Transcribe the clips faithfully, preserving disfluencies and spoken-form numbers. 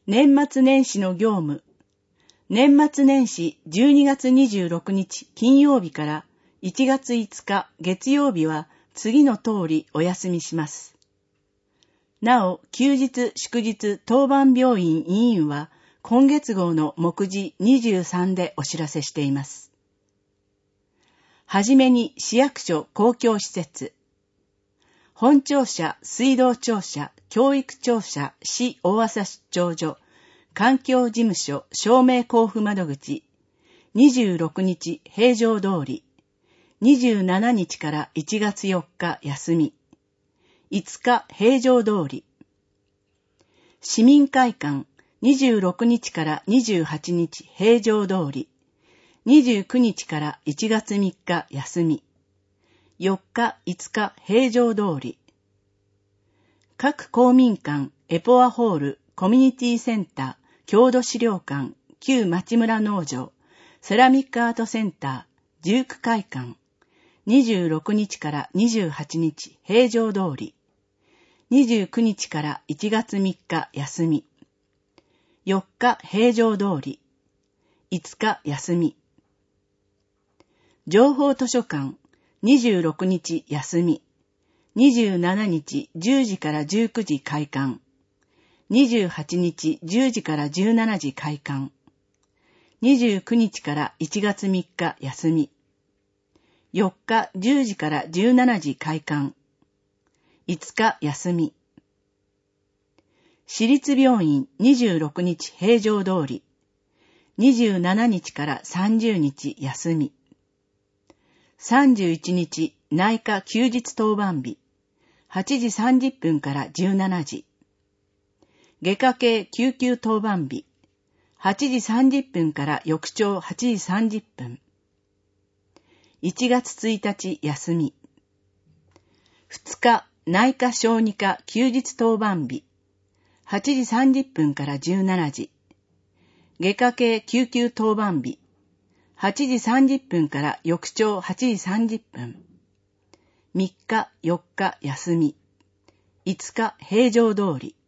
年末年始の業務。年末年始じゅうにがつにじゅうろくにち金曜日からいちがついつか月曜日は次の通りお休みします。なお、休日祝日当番病院委員は今月号の目次にじゅうさんでお知らせしています。はじめに市役所公共施設。本庁舎、水道庁舎、教育庁舎、市大麻出張所、環境事務所、証明交付窓口、にじゅうろくにち平常通り、にじゅうしちにちからいちがつよっか休み、いつか平常通り、市民会館、にじゅうろくにちからにじゅうはちにち平常通り、にじゅうくにちからいちがつみっか休み、よっか、いつか平常通り。各公民館、エポアホール、コミュニティセンター、郷土資料館、旧町村農場、セラミックアートセンター、ジューク会館、にじゅうろくにちからにじゅうはちにち平常通り、にじゅうくにちからいちがつみっか休み、よっか平常通り、いつか休み。情報図書館、にじゅうろくにち休み、にじゅうしちにちじゅうじからじゅうくじ開館、にじゅうはちにちじゅうじからじゅうしちじ開館、にじゅうくにちからいちがつみっか休み、よっかじゅうじからじゅうしちじ開館、いつか休み。市立病院にじゅうろくにち平常通り、にじゅうしちにちからさんじゅうにち休み、さんじゅういちにち内科休日当番日、はちじさんじゅっぷんからじゅうしちじ。外科系救急当番日、はちじさんじゅっぷんから翌朝はちじさんじゅっぷん。いちがつついたち休み。ふつか内科小児科休日当番日、はちじさんじゅっぷんからじゅうしちじ。外科系救急当番日、はちじさんじゅっぷんから翌朝はちじさんじゅっぷん。みっか、よっか休み。いつか平常通り。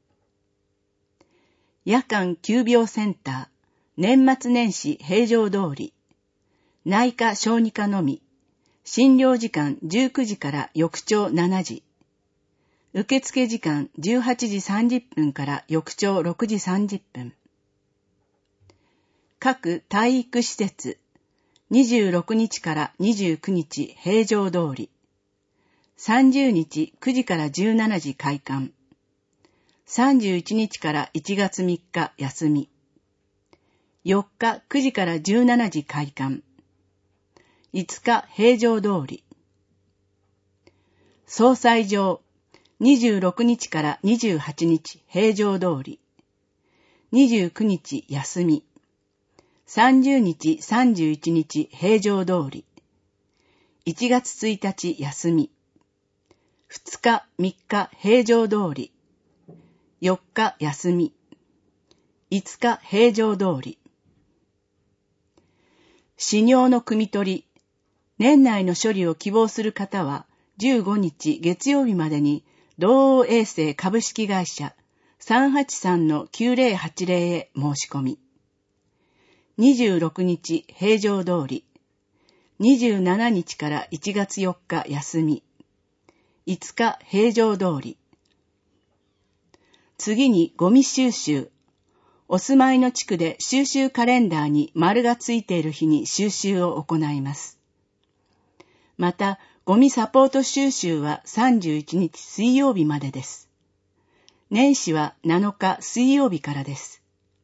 夜間急病センター、年末年始平常通り。内科小児科のみ。診療時間じゅうくじから翌朝しちじ。受付時間じゅうはちじさんじゅっぷんから翌朝ろくじさんじゅっぷん。各体育施設、にじゅうろくにちからにじゅうくにち平常通り。さんじゅうにちくじからじゅうしちじ開館。さんじゅういちにちからいちがつみっか休み。よっかくじからじゅうしちじ開館。いつか平常通り。総裁場、にじゅうろくにちからにじゅうはちにち平常通り。にじゅうくにち休み。さんじゅうにちさんじゅういちにち平常通り。いちがつついたち休み。ふつかみっか平常通り。よっか休み。いつか平常通り。死尿の汲み取り。年内の処理を希望する方はじゅうごにち月曜日までに道央衛生株式会社 さんはちさんのきゅうぜろはちぜろ へ申し込み。にじゅうろくにち平常通り。にじゅうしちにちからいちがつよっか休み。いつか平常通り。次にゴミ収集。お住まいの地区で収集カレンダーに丸がついている日に収集を行います。また、ゴミサポート収集はさんじゅういちにち水曜日までです。年始はなのか水曜日からです。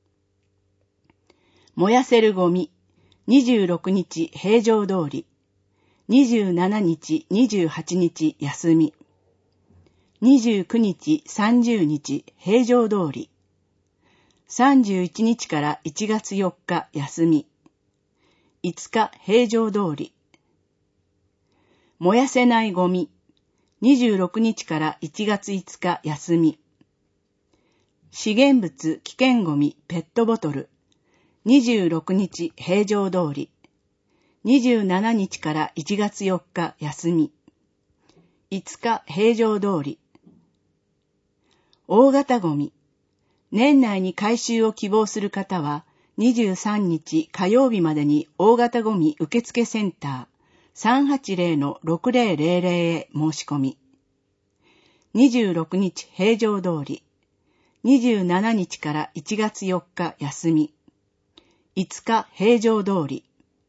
燃やせるゴミ、にじゅうろくにち平常通り、にじゅうしちにちにじゅうはちにち休み、にじゅうくにちさんじゅうにち平常通り、さんじゅういちにちからいちがつよっか休み、いつか平常通り。燃やせないゴミ、にじゅうろくにちからいちがついつか休み。資源物危険ゴミペットボトル、にじゅうろくにち平常通り。にじゅうしちにちからいちがつよっか休み。いつか平常通り。大型ゴミ、 年内に回収を希望する方は、にじゅうさんにち火曜日までに大型ゴミ受付センター さんはちゼロ ろくゼロゼロゼロ へ申し込み。にじゅうろくにち平常通り。にじゅうしちにちからいちがつよっか休み。いつか平常通り。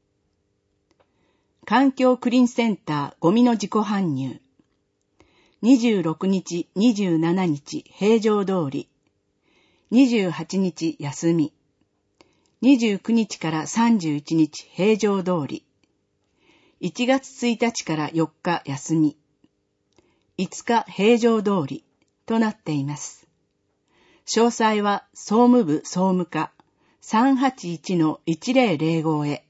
環境クリーンセンターゴミの自己搬入。にじゅうろくにち、にじゅうしちにち平常通り。にじゅうはちにち休み。にじゅうくにちからさんじゅういちにち平常通り。いちがつついたちからよっか休み。いつか平常通りとなっています。詳細は総務部総務課 さんはちいちのいちゼロゼロご へ。